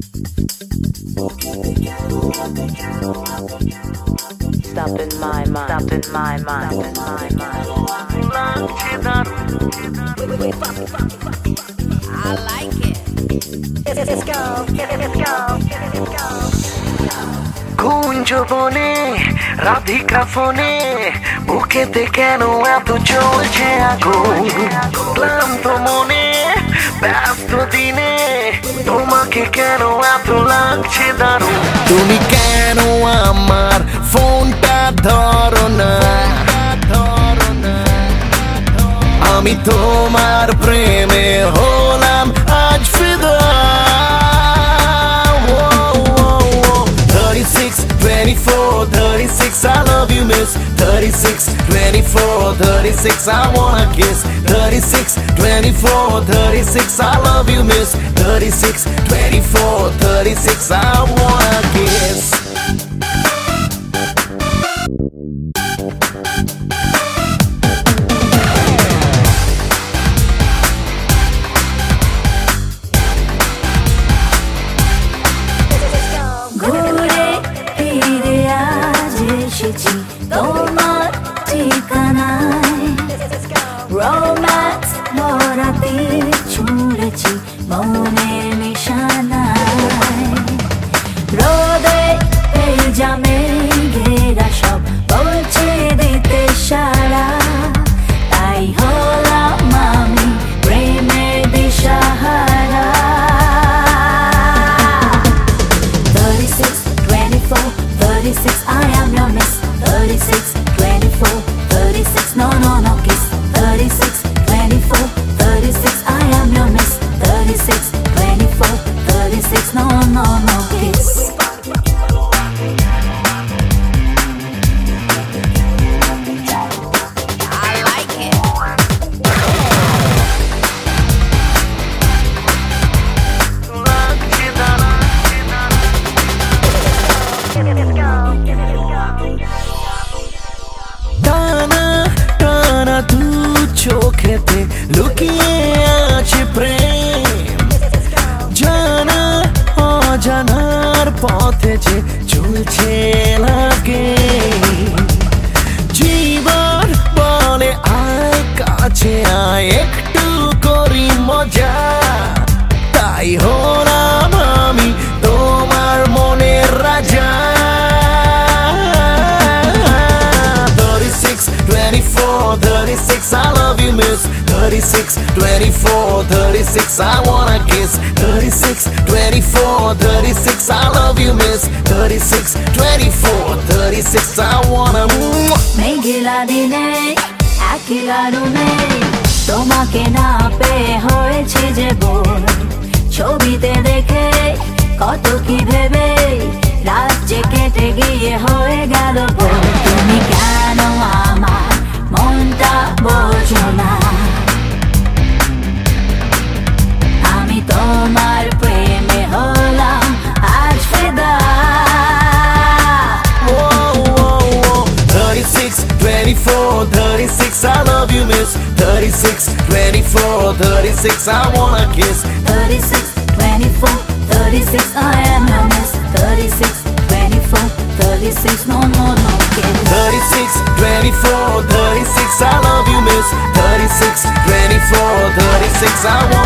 Stop in my mind, stop in my mind, stop in my mind. I like it. Let's go, let's go, let's go. কুঞ্জ বনে রাধিকা ফোনে বুকেতে কেন এত চলছে আগুন ক্লান্ত মনে ব্যস্ত দিনে তোমাকে কেন এত লাগছে দারুণ তুমি কেন আমার ফোনটা ধরো না আমি তোমার প্রেমে হলাম আজ ফিদা 24, 36, I love you, miss. 36, 24, 36, I wanna kiss. 36, 24, 36, I love you, miss. 36, 24, 36, I wanna kiss. তোমার ঠিকানায় রোম্যান্স ভরাতে ছুঁড়েছি মনের নিশানায় রোদে ভেজা মেঘেরা সব বলছে দিতে সারা তাই হলাম আমি প্রেমের দিশাহারা 36, 24, 36, I am your miss 36, 24, 36, no, no, no kiss 36, 24, 36, I am your miss 36, 24, 36, no, no, no kiss I like it. টানা টানা দু চোখেতে লুকিয়ে আছে প্রেম জানা অজানার পথে যে চলছে লাগে জীবন বলে আয় কাছে আয় একটু করি মজা তাই হলাম আমি তোমার মনের রাজা 36, I love you, miss. 36, 24, 36, I wanna kiss. 36, 24, 36, I love you, miss. 36, 24, 36, I wanna. মেঘলা দিনে একলা রুমে তোমাকে না পেয়ে হয়েছে যে বোর ছবিতে দেখে কত কি ভেবে রাত যে কেটে গিয়ে হয়ে গেল ভোর তুমি কেন আমার মনটা বোঝো না আমি তোমার প্রেমে হলাম আজ ফিদা 36, 24, 36, I love you, miss. 36, 24, 36, I wanna kiss. 36, 24, 36, I am your miss 36, 24, 36, no, no, no kiss 36, 24, 36, I love you, miss. 36, 24, 36, I want